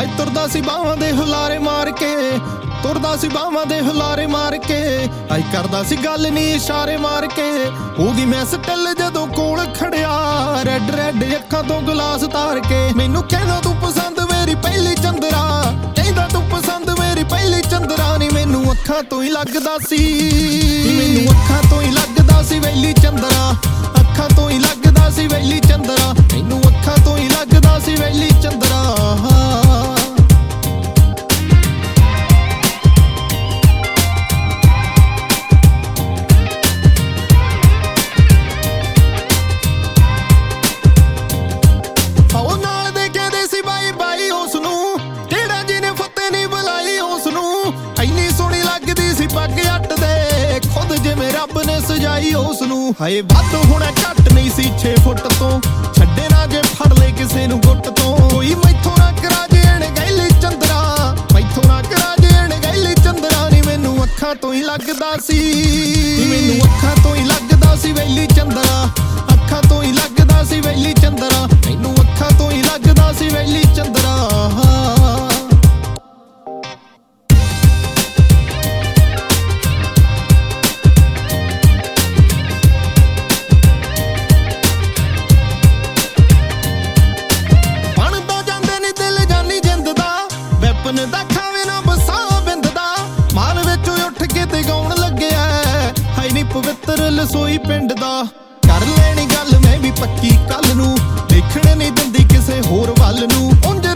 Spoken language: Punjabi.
ਹਾਏ ਤੁਰਦਾ ਸੀ ਬਾਹਾਂ ਦੇ ਹੁਲਾਰੇ ਮਾਰ ਕੇ, ਤੁਰਦਾ ਸੀ ਬਾਹਾਂ ਦੇ ਹੁਲਾਰੇ ਮਾਰ ਕੇ, ਹਾਏ ਕਰਦਾ ਸੀ ਗੱਲ ਨੀ ਇਸ਼ਾਰੇ ਮਾਰ ਕੇ। ਹੋ ਗਈ ਮੈਂ ਸਟਿਲ ਜਦੋਂ ਕੋਲ ਖੜਿਆ, ਰੈਡ ਰੈਡ ਅੱਖਾਂ ਤੋਂ ਗਲਾਸ ਤਾਰ ਕੇ। ਮੈਨੂੰ ਕਹਿੰਦਾ ਤੂੰ ਪਸੰਦ ਮੇਰੀ ਪਹਿਲੀ ਚੰਦਰਾ, ਕਹਿੰਦਾ ਤੂੰ ਪਸੰਦ ਮੇਰੀ ਪਹਿਲੀ ਚੰਦਰਾ। ਨੀ ਮੈਨੂੰ ਅੱਖਾਂ ਤੋਂ ਹੀ ਲੱਗਦਾ ਸੀ, ਮੈਨੂੰ ਅੱਖਾਂ ਤੋਂ ਹੀ ਲੱਗਦਾ ਸੀ ਵੈਲੀ ਚੰਦਰਾ, ਅੱਖਾਂ ਤੋਂ ਹੀ ਲੱਗਦਾ ਸੀ ਵੈਲੀ ਚੰਦਰਾ, ਮੈਨੂੰ ਅੱਖਾਂ ਤੋਂ ਹੀ ਲੱਗਦਾ ਸੀ ਵੈਲੀ ਚੰਦਰਾ। ਰੱਬ ਨੇ ਸਜਾਈ ਉਸ ਨੂੰ, ਹਾਏ ਵੱਧ ਹੋਣਾ ਘੱਟ ਨਹੀਂ ਸੀ 6 ਫੁੱਟ ਤੋਂ, ਛੱਡੇ ਨਾ ਜੇ ਫੜ ਲੈ ਕਿਸੇ ਨੂੰ ਗੁੱਟ ਤੋਂ। ਕੋਈ ਮੈਥੋਂ ਨਾ ਕਰਾ ਜੇ ਅਣਗਹਿਲੀ ਚੰਦਰਾ, ਮੈਥੋਂ ਨਾ ਕਰਾ ਜੇ ਅਣਗਹਿਲੀ ਚੰਦਰਾ। ਨੀ ਮੈਨੂੰ ਅੱਖਾਂ ਤੋਂ ਹੀ ਲੱਗਦਾ ਸੀ, ਮੈਨੂੰ ਅੱਖਾਂ ਤੋਂ ਹੀ ਲੱਗਦਾ ਸੀ ਵੈਲੀ ਚੰਦਰਾ, ਅੱਖਾਂ ਤੋਂ ਹੀ ਲੱਗਦਾ ਸੀ ਵੈਲੀ ਚੰਦਰਾ, ਮੈਨੂੰ ਅੱਖਾਂ ਤੋਂ ਹੀ ਲੱਗਦਾ ਸੀ ਵੈਲੀ ਚੰਦਰਾ। ਦਾ ਖਾਵੇ ਨਾ ਬਸਾ ਬਿੰਦ ਦਾ, ਮਾਲ ਵਿੱਚ ਉੱਠ ਕੇ ਤੇ ਗਾਉਣ ਲੱਗਿਆ, ਹਾਈ ਨੀ ਪਵਿੱਤਰ ਲਸੋਈ ਪਿੰਡ ਦਾ। ਕਰ ਲੈਣੀ ਗੱਲ ਮੈਂ ਵੀ ਪੱਕੀ ਕੱਲ ਨੂੰ, ਦੇਖਣ ਨਹੀਂ ਦਿੰਦੀ ਕਿਸੇ ਹੋਰ ਵੱਲ ਨੂੰ। ਉਂਝ